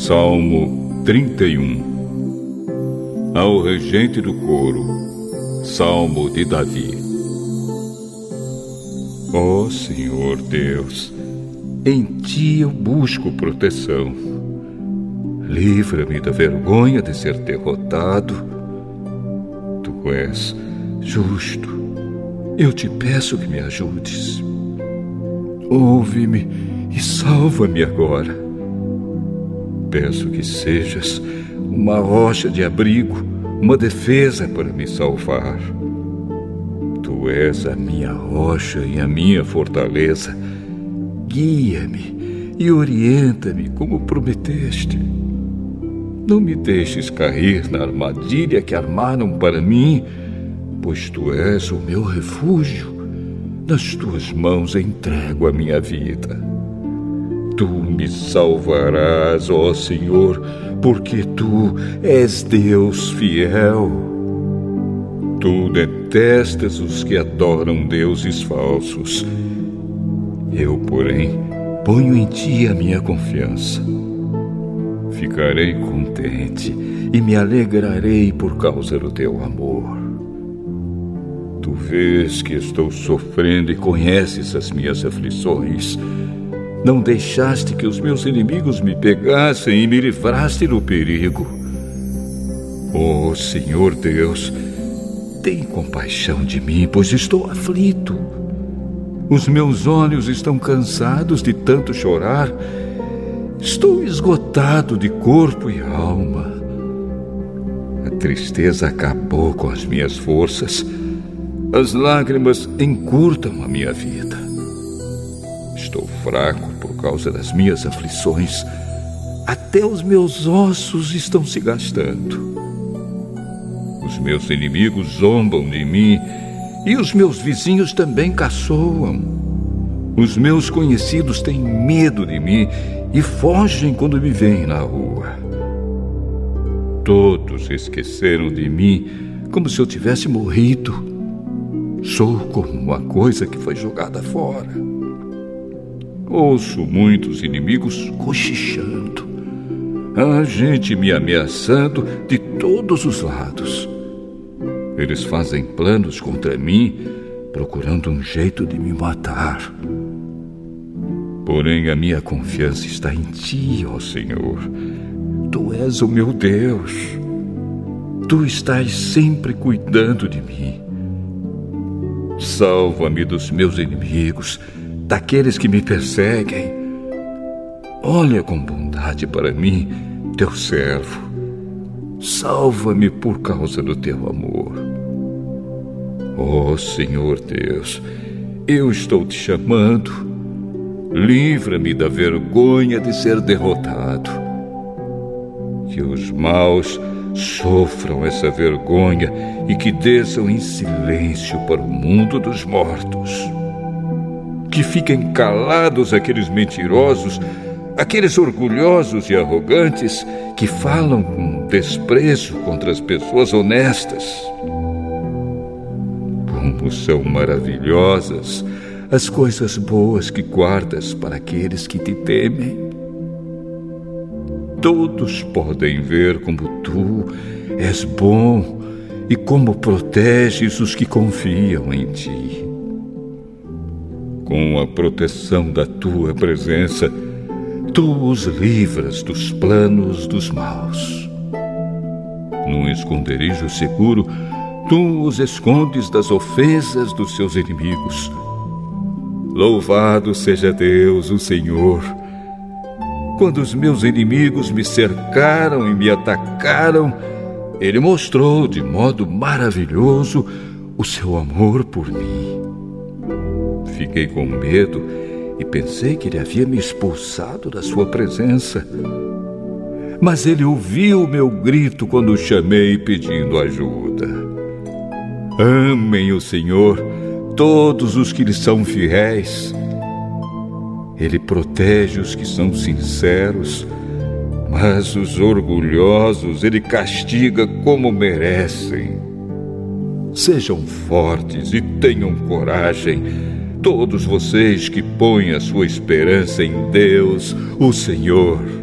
Salmo 31. Ao regente do coro, Salmo de Davi. Ó Senhor Deus, em Ti eu busco proteção. Livra-me da vergonha de ser derrotado. Tu és justo. Eu te peço que me ajudes. Ouve-me e salva-me agora. Peço que sejas uma rocha de abrigo, uma defesa para me salvar. Tu és a minha rocha e a minha fortaleza. Guia-me e orienta-me como prometeste. Não me deixes cair na armadilha que armaram para mim, pois Tu és o meu refúgio. Nas Tuas mãos entrego a minha vida. Tu me salvarás, ó Senhor, porque Tu és Deus fiel. Tu detestas os que adoram deuses falsos. Eu, porém, ponho em Ti a minha confiança. Ficarei contente e me alegrarei por causa do Teu amor. Tu vês que estou sofrendo e conheces as minhas aflições. Não deixaste que os meus inimigos me pegassem e me livraste do perigo. Ó Senhor Deus, tem compaixão de mim, pois estou aflito. Os meus olhos estão cansados de tanto chorar. Estou esgotado de corpo e alma. A tristeza acabou com as minhas forças. As lágrimas encurtam a minha vida. Estou fraco por causa das minhas aflições. Até os meus ossos estão se gastando. Os meus inimigos zombam de mim e os meus vizinhos também caçoam. Os meus conhecidos têm medo de mim e fogem quando me veem na rua. Todos esqueceram de mim como se eu tivesse morrido. Sou como uma coisa que foi jogada fora. Ouço muitos inimigos cochichando. Há gente me ameaçando de todos os lados. Eles fazem planos contra mim, procurando um jeito de me matar. Porém, a minha confiança está em Ti, ó Senhor. Tu és o meu Deus. Tu estás sempre cuidando de mim. Salva-me dos meus inimigos, daqueles que me perseguem. Olha com bondade para mim, Teu servo. Salva-me por causa do Teu amor. Ó Senhor Deus, eu estou Te chamando. Livra-me da vergonha de ser derrotado. Que os maus sofram essa vergonha e que desçam em silêncio para o mundo dos mortos. Que fiquem calados aqueles mentirosos, aqueles orgulhosos e arrogantes que falam com desprezo contra as pessoas honestas. Como são maravilhosas as coisas boas que guardas para aqueles que Te temem. Todos podem ver como Tu és bom e como proteges os que confiam em Ti. Com a proteção da Tua presença, Tu os livras dos planos dos maus. Num esconderijo seguro, Tu os escondes das ofensas dos seus inimigos. Louvado seja Deus, o Senhor. Quando os meus inimigos me cercaram e me atacaram, Ele mostrou de modo maravilhoso o Seu amor por mim. Fiquei com medo e pensei que Ele havia me expulsado da Sua presença. Mas Ele ouviu o meu grito quando o chamei pedindo ajuda. Amem o Senhor todos os que lhe são fiéis. Ele protege os que são sinceros, mas os orgulhosos Ele castiga como merecem. Sejam fortes e tenham coragem, todos vocês que põem a sua esperança em Deus, o Senhor.